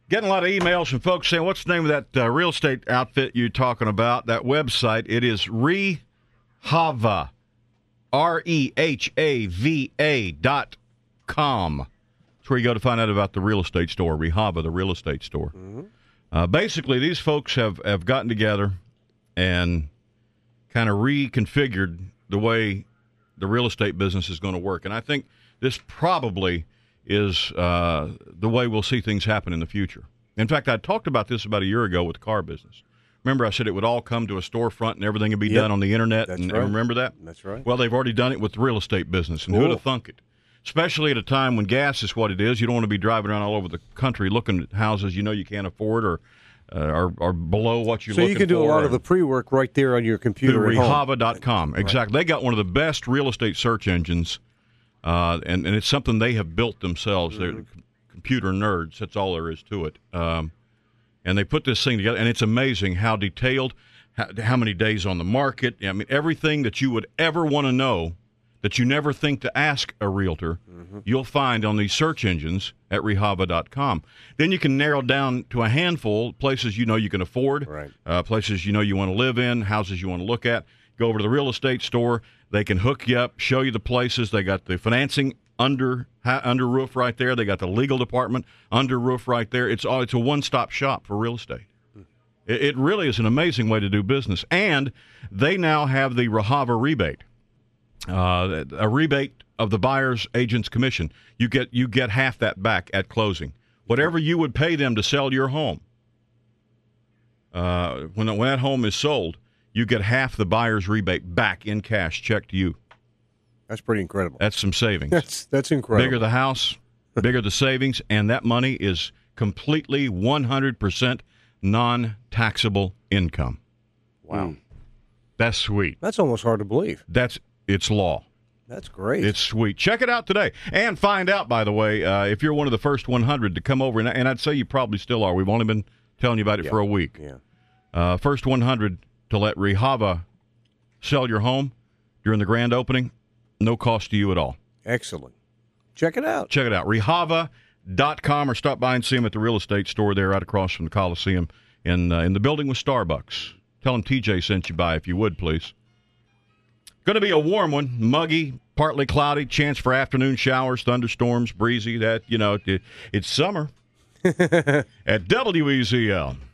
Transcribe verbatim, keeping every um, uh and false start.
Getting a lot of emails from folks saying, what's the name of that uh, real estate outfit you're talking about, that website? It is Rehava, R E H A V A dot com. That's where you go to find out about the real estate store, Rehava, the real estate store. Mm-hmm. Uh, basically, these folks have, have gotten together and kind of reconfigured the way the real estate business is going to work. And I think this probably is uh, the way we'll see things happen in the future. In fact, I talked about this about a year ago with the car business. Remember, I said it would all come to a storefront and everything would be yep. done on the internet. That's and, right. and remember that? That's right. Well, they've already done it with the real estate business, and cool. who'd have thunk it? Especially at a time when gas is what it is. You don't want to be driving around all over the country looking at houses you know you can't afford or uh, are, are below what you're so looking for. So you can do a lot of the pre-work right there on your computer at home. Rehava dot com. Exactly. Right. They got one of the best real estate search engines. Uh, and, and it's something they have built themselves. Mm-hmm. They're computer nerds. That's all there is to it. Um, and they put this thing together, and it's amazing how detailed, how, how many days on the market. I mean, everything that you would ever want to know that you never think to ask a realtor, mm-hmm. you'll find on these search engines at Rehava dot com. Then you can narrow down to a handful places you know you can afford, right. uh, places you know you want to live in, houses you want to look at. Go over to the real estate store. They can hook you up, show you the places. They got the financing under under roof right there. They got the legal department under roof right there. It's all it's a one-stop shop for real estate. It, it really is an amazing way to do business. And they now have the Rehava rebate, uh, a rebate of the buyer's agent's commission. You get you get half that back at closing. Whatever you would pay them to sell your home, uh, when when that home is sold, you get half the buyer's rebate back in cash, check to you. That's pretty incredible. That's some savings. That's that's incredible. Bigger the house, bigger the savings, and that money is completely one hundred percent non-taxable income. Wow. That's sweet. That's almost hard to believe. That's it's law. That's great. It's sweet. Check it out today. And find out, by the way, uh, if you're one of the first one hundred to come over, and, and I'd say you probably still are. We've only been telling you about it yeah. for a week. Yeah. Uh, first one hundred to let Rehava sell your home during the grand opening, no cost to you at all. Excellent. Check it out. Check it out. Rehava dot com or stop by and see them at the real estate store there right across from the Coliseum in, uh, in the building with Starbucks. Tell them T J sent you by if you would, please. Going to be a warm one, muggy, partly cloudy, chance for afternoon showers, thunderstorms, breezy. That, you know, it, it's summer at W E Z L.